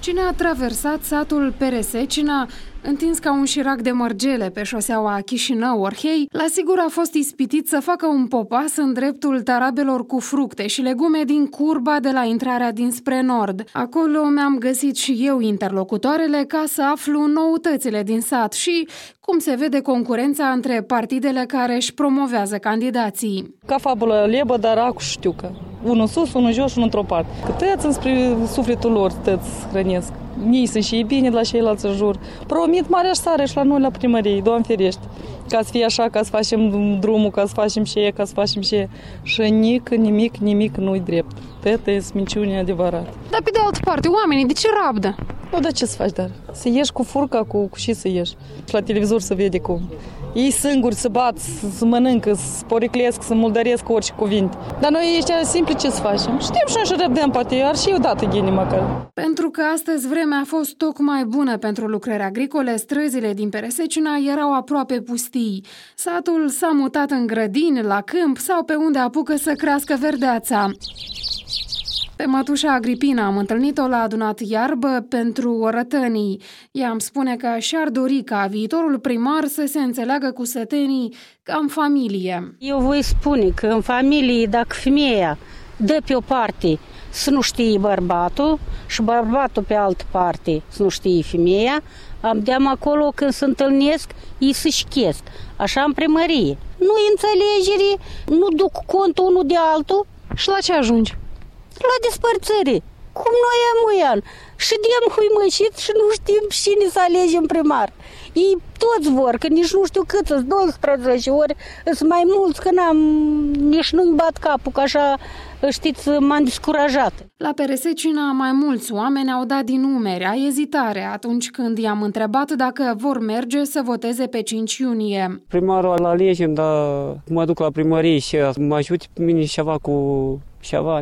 Cine a traversat satul Peresecina, întins ca un șirac de mărgele pe șoseaua Chișinău-Orhei, la sigur a fost ispitit să facă un popas în dreptul tarabelor cu fructe și legume din curba de la intrarea dinspre nord. Acolo mi-am găsit și eu interlocutoarele ca să aflu noutățile din sat și cum se vede concurența între partidele care își promovează candidații. Ca fabula Lebăda, Racu și Știucă. Unul sus, unul jos și unul într-o parte. Că tăți înspre sufletul lor, tăți hrănesc. Ei sunt și ei bine la ceilalți în jur. Promit marea sare și la noi la primărie, Doamne ferește. Ca să fie așa, ca să facem drumul, ca să facem și ca să facem și și nimic nu-i drept. Tătă e minciune adevărat. Dar pe de altă parte, oamenii de ce rabdă? Nu, dar ce să faci, dar? Să ieși cu furca, cu și să ieși. Și la televizor să vede cum. Ei singuri să bat, să mănâncă, să poriclesc, să muldăresc orice cuvinte. Dar noi ăștia simpli ce să facem? Știm și noi și răbdăm, poate ar și eu dată ghinii măcar. Pentru că astăzi vremea a fost tocmai bună pentru lucrări agricole, străzile din Peresecina erau aproape pustii. Satul s-a mutat în grădini, la câmp sau pe unde apucă să crească verdeața. Pe mătușa Agripina am întâlnit-o la adunat iarbă pentru orătănii. Ea îmi spune că și-ar dori ca viitorul primar să se înțeleagă cu sătenii ca în familie. Eu voi spune că în familie, dacă femeia dă pe o parte să nu știe bărbatul și bărbatul pe altă parte să nu știe femeia, am acolo când se întâlnesc, ei se șchesc. Așa în primărie. Nu înțelegere, nu duc cont unul de altul. Și la ce ajungi? La despărțire. Cum noi am și de-am huimășit și nu știm cine să alegem primar. Ei toți vor, că nici nu știu cât, 12 ori, sunt mai mulți, că nici nu-mi bat capul, că așa, știți, m-am descurajat. La Peresecina mai mulți oameni au dat din numeri, a ezitare atunci când i-am întrebat dacă vor merge să voteze pe 5 iunie. Primarul îl alegem, dar mă duc la primărie și mă ajut pe mine ceva cu ceva.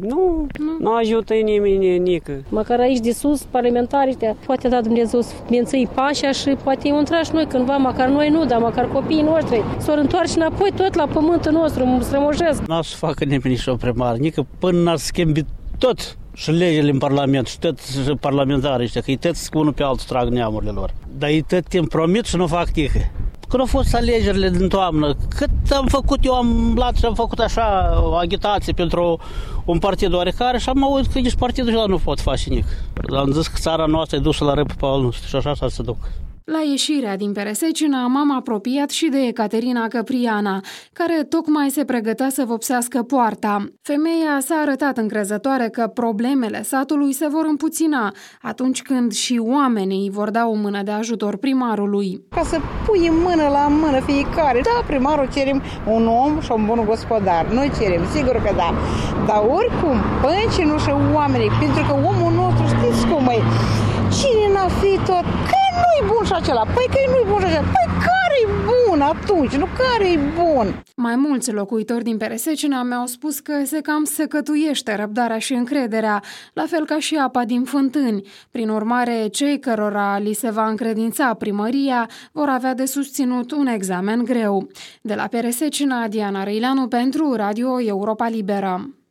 Nu ajută nimeni nică. Măcar aici de sus, parlamentarii, poate da Dumnezeu să menții pașa și poate îi intra și noi cândva, măcar noi nu, dar măcar copiii noștri s-or întoarce înapoi tot la pământul nostru, strămoșesc. N-a să facă nimeni nicio primar, nică până n-ar schimbi tot și legile în Parlament și tot și parlamentarii ăștia, că ei tot unul pe altul trag neamurile lor. Dar ei tot timp promit și nu fac tică. Când au fost alegerile din toamnă, cât am făcut, eu am luat și am făcut așa o agitație pentru un partid oarecare și am auzit că nici partidul ăla nu pot face nimic. Am zis că țara noastră e dusă la râpă pe al nostru și așa se duc. La ieșirea din Peresecina m-am apropiat și de Ecaterina Căpriana, care tocmai se pregătea să vopsească poarta. Femeia s-a arătat încrezătoare că problemele satului se vor împuțina atunci când și oamenii vor da o mână de ajutor primarului. Ca să punem mână la mână fiecare. Da, primarul cerem un om și un bun gospodar. Noi cerem, sigur că da. Dar oricum, pâncinul și oamenii, pentru că omul nostru, știți cum e, cine n-a fi tot, că nu-i bun și acela, păi că nu-i bun și acela, păi care-i bun atunci, nu care-i bun? Mai mulți locuitori din Peresecina mi-au spus că se cam secătuiește răbdarea și încrederea, la fel ca și apa din fântâni. Prin urmare, cei cărora li se va încredința primăria vor avea de susținut un examen greu. De la Peresecina, Diana Răileanu pentru Radio Europa Liberă.